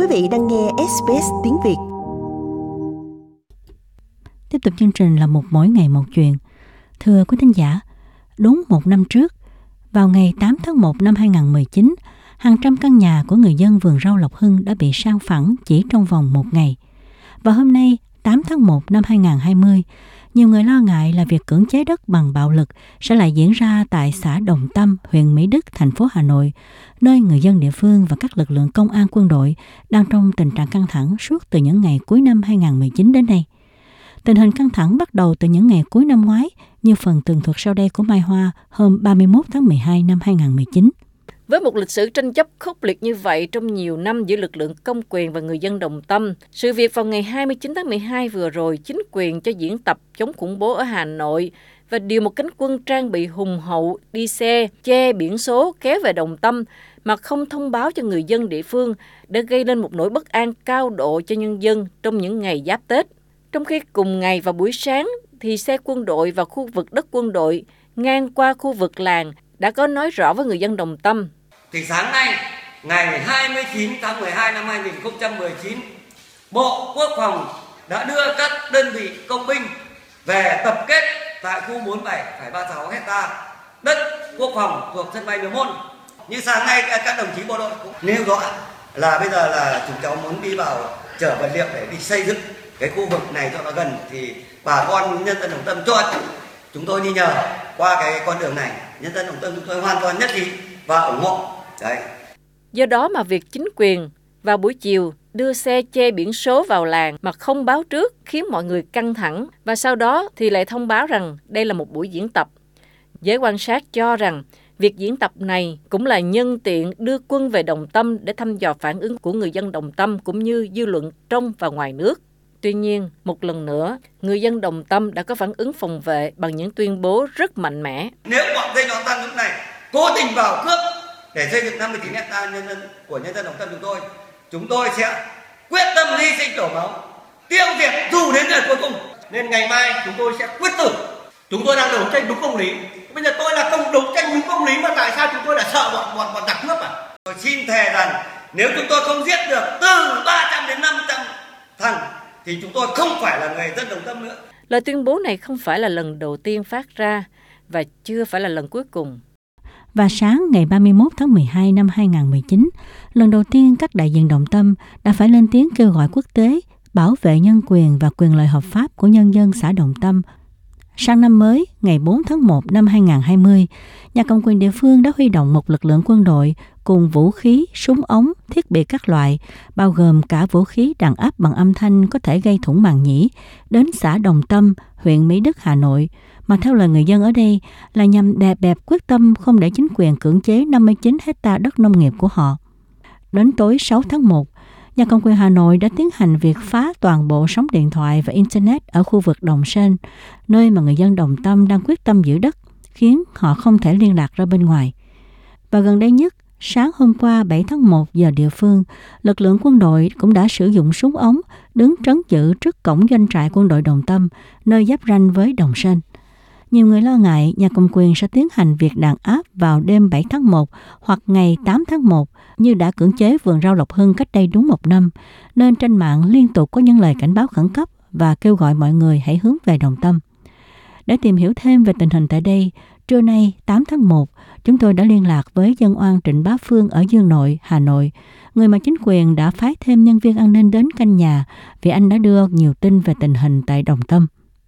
vị đang nghe SBS tiếng Việt. Tiếp tục chương trình là một mỗi ngày một chuyện. Thưa quý thính giả, đúng một năm trước, vào ngày 8 tháng 1 năm 2019, hàng trăm căn nhà của người dân vườn rau Lộc Hưng đã bị san phẳng chỉ trong vòng một ngày. Và hôm nay, 8 tháng 1 năm 2020, nhiều người lo ngại là việc cưỡng chế đất bằng bạo lực sẽ lại diễn ra tại xã Đồng Tâm, huyện Mỹ Đức, thành phố Hà Nội, nơi người dân địa phương và các lực lượng công an quân đội đang trong tình trạng căng thẳng suốt từ những ngày cuối năm 2019 đến nay. Tình hình căng thẳng bắt đầu từ những ngày cuối năm ngoái, như phần tường thuật sau đây của Mai Hoa hôm 31 tháng 12 năm 2019. Với một lịch sử tranh chấp khốc liệt như vậy trong nhiều năm giữa lực lượng công quyền và người dân Đồng Tâm, sự việc vào ngày 29 tháng 12 vừa rồi, chính quyền cho diễn tập chống khủng bố ở Hà Nội và điều một cánh quân trang bị hùng hậu đi xe, che biển số kéo về Đồng Tâm mà không thông báo cho người dân địa phương đã gây nên một nỗi bất an cao độ cho nhân dân trong những ngày giáp Tết. Trong khi cùng ngày vào buổi sáng thì xe quân đội vào khu vực đất quân đội ngang qua khu vực làng đã có nói rõ với người dân Đồng Tâm. Thì sáng nay, ngày 29 tháng 12 năm 2019, Bộ Quốc phòng đã đưa các đơn vị công binh về tập kết tại khu 47,36 hectare đất quốc phòng thuộc sân bay Miếu Môn. Như sáng nay các đồng chí bộ đội cũng nêu rõ là bây giờ là chúng cháu muốn đi vào chở vật liệu để đi xây dựng cái khu vực này cho nó gần, thì bà con nhân dân Đồng Tâm cho chúng tôi đi nhờ qua cái con đường này. Nhân dân Đồng Tâm chúng tôi hoàn toàn nhất trí và ủng hộ. Đấy. Do đó mà việc chính quyền vào buổi chiều đưa xe che biển số vào làng mà không báo trước khiến mọi người căng thẳng, và sau đó thì lại thông báo rằng đây là một buổi diễn tập. Giới quan sát cho rằng việc diễn tập này cũng là nhân tiện đưa quân về Đồng Tâm để thăm dò phản ứng của người dân Đồng Tâm cũng như dư luận trong và ngoài nước. Tuy nhiên, một lần nữa, người dân Đồng Tâm đã có phản ứng phòng vệ bằng những tuyên bố rất mạnh mẽ. Nếu bọn dây nhóm tăng lúc này cố tình vào cướp để xây dựng 59 hectare của nhân dân Đồng Tâm chúng tôi sẽ quyết tâm hy sinh đổ máu, tiêu diệt dù đến ngày cuối cùng. Nên ngày mai chúng tôi sẽ quyết tử. Chúng tôi đang đấu tranh đúng công lý. Bây giờ tôi là đấu tranh đúng công lý mà tại sao chúng tôi lại sợ bọn giặc cướp à? Tôi xin thề rằng nếu chúng tôi không giết được từ 300 đến 500 thằng thì chúng tôi không phải là người dân Đồng Tâm nữa. Lời tuyên bố này không phải là lần đầu tiên phát ra và chưa phải là lần cuối cùng. Và sáng ngày 31 tháng 12 năm 2019, lần đầu tiên các đại diện Đồng Tâm đã phải lên tiếng kêu gọi quốc tế bảo vệ nhân quyền và quyền lợi hợp pháp của nhân dân xã Đồng Tâm. Sang năm mới, ngày 4 tháng 1 năm 2020, nhà cầm quyền địa phương đã huy động một lực lượng quân đội cùng vũ khí, súng ống, thiết bị các loại, bao gồm cả vũ khí đàn áp bằng âm thanh có thể gây thủng màng nhĩ, đến xã Đồng Tâm, huyện Mỹ Đức, Hà Nội, mà theo lời người dân ở đây là nhằm đè bẹp quyết tâm không để chính quyền cưỡng chế 59 hectare đất nông nghiệp của họ. Đến tối 6 tháng 1, nhà cầm quyền Hà Nội đã tiến hành việc phá toàn bộ sóng điện thoại và Internet ở khu vực Đồng Sơn, nơi mà người dân Đồng Tâm đang quyết tâm giữ đất, khiến họ không thể liên lạc ra bên ngoài. Và gần đây nhất, sáng hôm qua 7 tháng 1 giờ địa phương, lực lượng quân đội cũng đã sử dụng súng ống đứng trấn giữ trước cổng doanh trại quân đội Đồng Tâm, nơi giáp ranh với Đồng Sơn. Nhiều người lo ngại nhà cầm quyền sẽ tiến hành việc đàn áp vào đêm 7 tháng 1 hoặc ngày 8 tháng 1 như đã cưỡng chế vườn rau Lộc Hưng cách đây đúng một năm, nên trên mạng liên tục có những lời cảnh báo khẩn cấp và kêu gọi mọi người hãy hướng về Đồng Tâm. Để tìm hiểu thêm về tình hình tại đây, trưa nay 8 tháng 1, chúng tôi đã liên lạc với dân oan Trịnh Bá Phương ở Dương Nội, Hà Nội, người mà chính quyền đã phái thêm nhân viên an ninh đến canh nhà vì anh đã đưa nhiều tin về tình hình tại Đồng Tâm.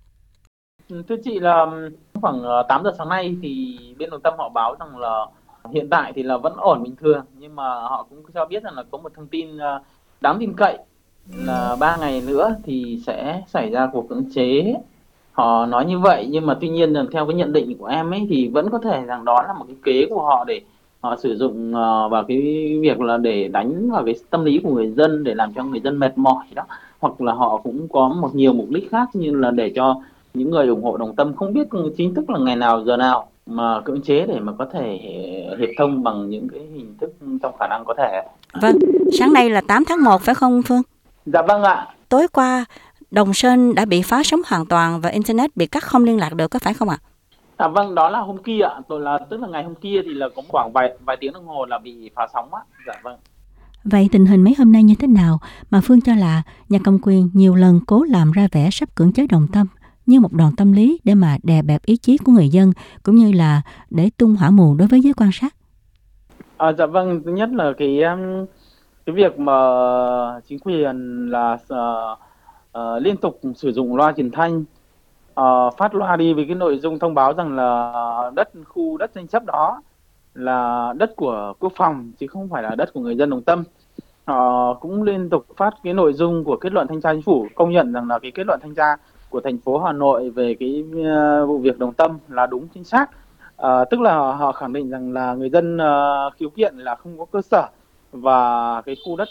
Thưa chị, là khoảng 8 giờ sáng nay thì bên Đồng Tâm họ báo rằng là hiện tại thì là vẫn ổn bình thường, nhưng mà họ cũng cho biết rằng là có một thông tin đáng tin cậy là 3 ngày nữa thì sẽ xảy ra cuộc cưỡng chế. Họ nói như vậy, nhưng mà tuy nhiên là theo cái nhận định của em ấy thì vẫn có thể rằng đó là một cái kế của họ để họ sử dụng vào cái việc là để đánh vào cái tâm lý của người dân, để làm cho người dân mệt mỏi đó, hoặc là họ cũng có nhiều mục đích khác, như là để cho những người ủng hộ Đồng Tâm không biết chính thức là ngày nào giờ nào mà cưỡng chế để mà có thể hiệp thông bằng những cái hình thức trong khả năng có thể. Vâng, sáng nay là 8 tháng 1 phải không Phương? Dạ vâng ạ. Tối qua Đồng Sơn đã bị phá sóng hoàn toàn và Internet bị cắt không liên lạc được, có phải không ạ? Vâng, đó là hôm kia ạ. Tức là ngày hôm kia thì là có khoảng vài tiếng đồng hồ là bị phá sóng á. Dạ vâng. Vậy tình hình mấy hôm nay như thế nào mà Phương cho là nhà cầm quyền nhiều lần cố làm ra vẻ sắp cưỡng chế đồng tâm như một đòn tâm lý để mà đè bẹp ý chí của người dân, cũng như là để tung hỏa mù đối với giới quan sát? Dạ vâng, thứ nhất là cái việc mà chính quyền là liên tục sử dụng loa truyền thanh, phát loa đi với cái nội dung thông báo rằng là khu đất tranh chấp đó là đất của quốc phòng chứ không phải là đất của người dân Đồng Tâm. Họ cũng liên tục phát cái nội dung của kết luận thanh tra chính phủ công nhận rằng là cái kết luận thanh tra của thành phố Hà Nội về cái vụ việc Đồng Tâm là đúng chính xác. Tức là họ khẳng định rằng là người dân khiếu kiện là không có cơ sở, và cái khu đất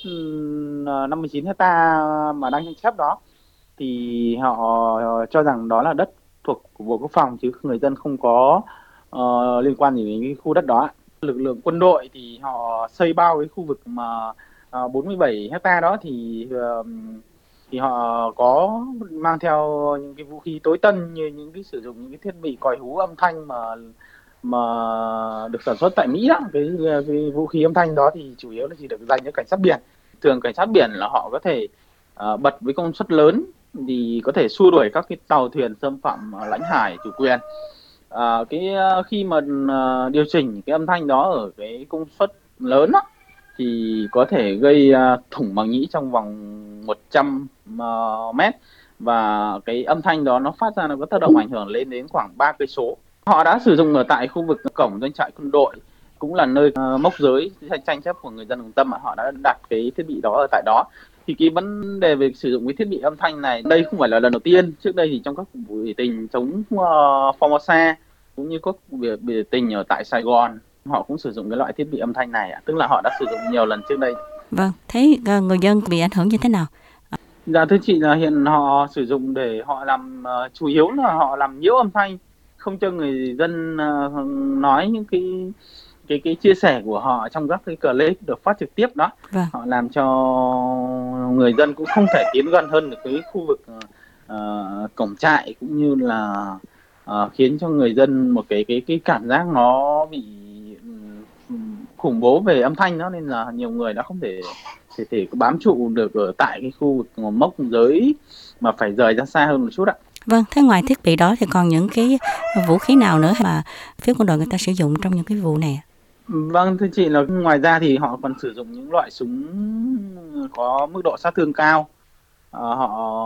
59 hecta mà đang tranh chấp đó thì họ cho rằng đó là đất thuộc của Bộ Quốc phòng chứ người dân không có liên quan gì đến cái khu đất đó. Lực lượng quân đội thì họ xây bao cái khu vực mà 47 hecta đó thì họ có mang theo những cái vũ khí tối tân, như những cái sử dụng những cái thiết bị còi hú âm thanh mà được sản xuất tại Mỹ đó. Cái vũ khí âm thanh đó thì chủ yếu là chỉ được dành cho cảnh sát biển. Thường cảnh sát biển là họ có thể bật với công suất lớn thì có thể xua đuổi các cái tàu thuyền xâm phạm lãnh hải chủ quyền. Khi mà điều chỉnh cái âm thanh đó ở cái công suất lớn đó, thì có thể gây thủng màng nhĩ trong vòng 100 mét, và cái âm thanh đó nó phát ra nó có tác động ảnh hưởng lên đến khoảng 3 cây số. Họ đã sử dụng ở tại khu vực cổng doanh trại quân đội, cũng là nơi mốc giới tranh chấp của người dân Đồng Tâm, họ đã đặt cái thiết bị đó ở tại đó. Thì cái vấn đề về sử dụng cái thiết bị âm thanh này, đây không phải là lần đầu tiên. Trước đây thì trong các cuộc biểu tình chống Formosa cũng như các biểu tình ở tại Sài Gòn, họ cũng sử dụng cái loại thiết bị âm thanh này, tức là họ đã sử dụng nhiều lần trước đây. Vâng, thế người dân bị ảnh hưởng như thế nào? Dạ thưa chị, là hiện họ sử dụng để họ làm chủ yếu là họ làm nhiễu âm thanh, không cho người dân nói những cái chia sẻ của họ trong các cái clip được phát trực tiếp đó. Vâng. Họ làm cho người dân cũng không thể tiến gần hơn được cái khu vực cổng trại, cũng như là khiến cho người dân một cái cảm giác nó bị khủng bố về âm thanh đó, nên là nhiều người đã không thể bám trụ được ở tại cái khu vực mốc giới mà phải rời ra xa hơn một chút ạ. Vâng, thế ngoài thiết bị đó thì còn những cái vũ khí nào nữa mà phía quân đội người ta sử dụng trong những cái vụ này? Vâng, thưa chị, là ngoài ra thì họ còn sử dụng những loại súng có mức độ sát thương cao. Họ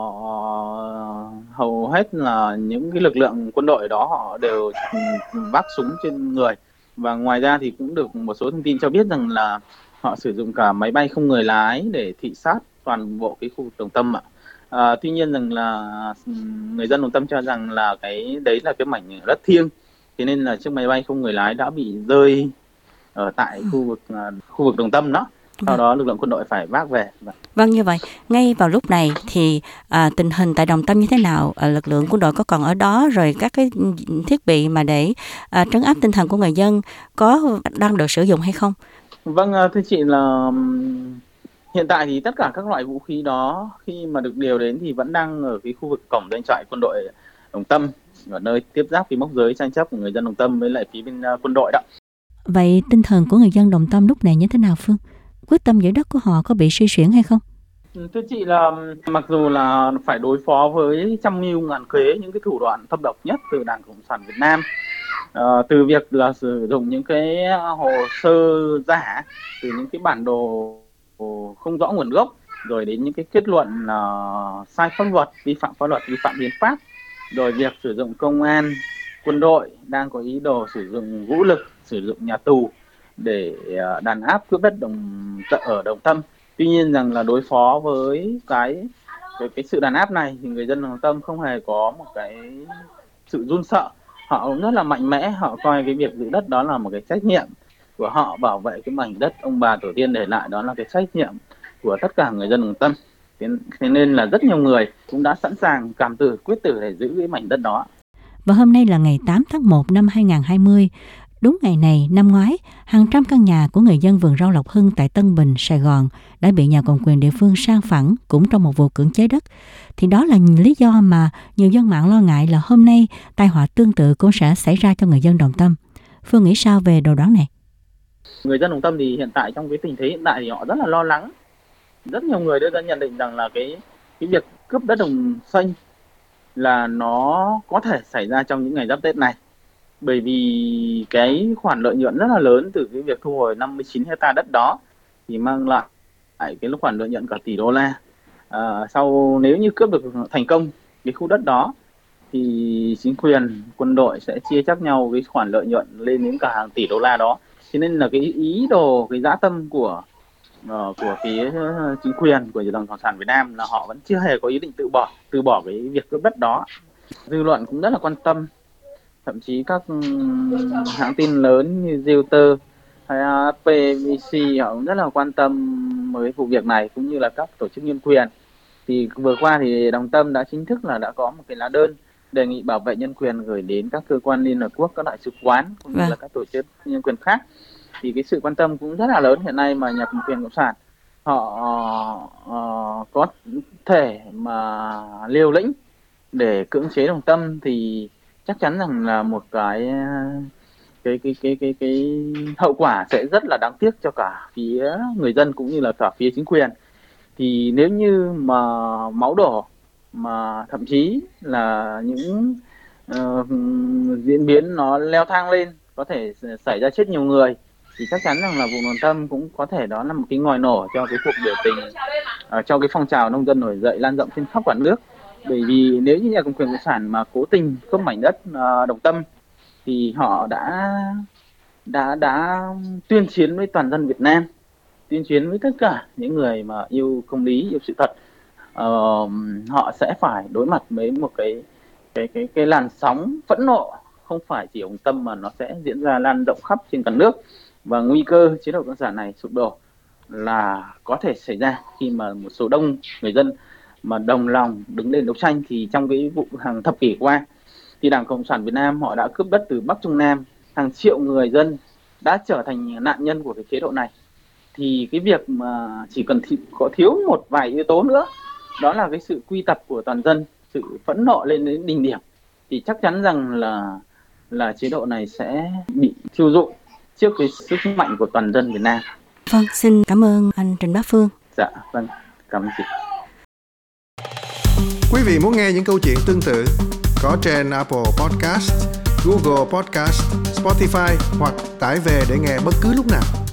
hầu hết là những cái lực lượng quân đội đó họ đều vác súng trên người. Và ngoài ra thì cũng được một số thông tin cho biết rằng là họ sử dụng cả máy bay không người lái để thị sát toàn bộ cái khu vực Đồng Tâm ạ. Tuy nhiên rằng là người dân Đồng Tâm cho rằng là cái đấy là cái mảnh đất thiêng, thế nên là chiếc máy bay không người lái đã bị rơi ở tại khu vực Đồng Tâm đó. Sau đó lực lượng quân đội phải vác về. Vâng, như vậy ngay vào lúc này thì tình hình tại Đồng Tâm như thế nào? Lực lượng quân đội có còn ở đó, rồi các cái thiết bị mà để trấn áp tinh thần của người dân có đang được sử dụng hay không? Vâng, thưa chị, là hiện tại thì tất cả các loại vũ khí đó khi mà được điều đến thì vẫn đang ở cái khu vực cổng doanh trại quân đội Đồng Tâm, ở nơi tiếp giáp cái mốc giới tranh chấp của người dân Đồng Tâm với lại phía bên quân đội đó. Vậy tinh thần của người dân Đồng Tâm lúc này như thế nào Phương? Quyết tâm giữ đất của họ có bị suy chuyển hay không? Thưa chị, là mặc dù là phải đối phó với trăm mưu ngàn kế những cái thủ đoạn thâm độc nhất từ Đảng Cộng sản Việt Nam, từ việc là sử dụng những cái hồ sơ giả, từ những cái bản đồ không rõ nguồn gốc, rồi đến những cái kết luận sai pháp luật, vi phạm pháp luật, vi phạm hiến pháp, rồi việc sử dụng công an, quân đội đang có ý đồ sử dụng vũ lực, sử dụng nhà tù để đàn áp cướp đất ở Đồng Tâm. Tuy nhiên rằng là đối phó với cái sự đàn áp này thì người dân Đồng Tâm không hề có một cái sự run sợ. Họ cũng rất là mạnh mẽ, họ coi cái việc giữ đất đó là một cái trách nhiệm của họ, bảo vệ cái mảnh đất ông bà tổ tiên để lại đó là cái trách nhiệm của tất cả người dân Đồng Tâm. Thế nên là rất nhiều người cũng đã sẵn sàng cảm tử, quyết tử để giữ cái mảnh đất đó. Và hôm nay là ngày 8 tháng 1 năm 2020. Đúng ngày này năm ngoái, hàng trăm căn nhà của người dân vườn rau Lộc Hưng tại Tân Bình, Sài Gòn đã bị nhà cầm quyền địa phương san phẳng cũng trong một vụ cưỡng chế đất. Thì đó là lý do mà nhiều dân mạng lo ngại là hôm nay tai họa tương tự cũng sẽ xảy ra cho người dân Đồng Tâm. Phương nghĩ sao về đồ đoán này? Người dân Đồng Tâm thì hiện tại trong cái tình thế hiện tại thì họ rất là lo lắng. Rất nhiều người đưa ra nhận định rằng là cái việc cướp đất Đồng Xanh là nó có thể xảy ra trong những ngày giáp Tết này. Bởi vì cái khoản lợi nhuận rất là lớn từ cái việc thu hồi 59 hectare đất đó thì mang lại cái khoản lợi nhuận cả tỷ đô la. Sau nếu như cướp được thành công cái khu đất đó thì chính quyền, quân đội sẽ chia chác nhau cái khoản lợi nhuận lên đến cả hàng tỷ đô la đó. Cho nên là cái ý đồ, cái dã tâm của phía chính quyền của Tập đoàn Cộng sản Việt Nam là họ vẫn chưa hề có ý định từ bỏ cái việc cướp đất đó. Dư luận cũng rất là quan tâm, thậm chí các hãng tin lớn như Reuters hay PVC họ cũng rất là quan tâm với vụ việc này, cũng như là các tổ chức nhân quyền. Thì vừa qua thì Đồng Tâm đã chính thức là đã có một cái lá đơn đề nghị bảo vệ nhân quyền gửi đến các cơ quan Liên Hợp Quốc, các đại sứ quán cũng như là các tổ chức nhân quyền khác. Thì cái sự quan tâm cũng rất là lớn hiện nay mà nhà cầm quyền cộng sản họ có thể mà liều lĩnh để cưỡng chế Đồng Tâm thì chắc chắn rằng là một cái hậu quả sẽ rất là đáng tiếc cho cả phía người dân cũng như là cả phía chính quyền. Thì nếu như mà máu đổ mà thậm chí là những diễn biến nó leo thang lên, có thể xảy ra chết nhiều người, thì chắc chắn rằng là vụ Đồng Tâm cũng có thể đó là một cái ngòi nổ cho cái cuộc biểu tình, cho cái phong trào nông dân nổi dậy lan rộng trên khắp cả nước. Bởi vì nếu như nhà cầm quyền cộng sản mà cố tình cướp mảnh đất Đồng Tâm thì họ đã tuyên chiến với toàn dân Việt Nam, tuyên chiến với tất cả những người mà yêu công lý, yêu sự thật. Họ sẽ phải đối mặt với một cái làn sóng phẫn nộ, không phải chỉ Đồng Tâm mà nó sẽ diễn ra lan rộng khắp trên cả nước, và nguy cơ chế độ cộng sản này sụp đổ là có thể xảy ra khi mà một số đông người dân mà đồng lòng đứng lên đấu tranh. Thì trong cái vụ hàng thập kỷ qua thì Đảng Cộng sản Việt Nam họ đã cướp đất từ Bắc Trung Nam, hàng triệu người dân đã trở thành nạn nhân của cái chế độ này. Thì cái việc mà chỉ cần có thiếu một vài yếu tố nữa, đó là cái sự quy tập của toàn dân, sự phẫn nộ lên đến đỉnh điểm, thì chắc chắn rằng là chế độ này sẽ bị thiêu rụi trước cái sức mạnh của toàn dân Việt Nam. Vâng, xin cảm ơn anh Trịnh Bá Phương. Dạ, vâng, cảm ơn chị. Quý vị muốn nghe những câu chuyện tương tự có trên Apple Podcast, Google Podcast, Spotify hoặc tải về để nghe bất cứ lúc nào.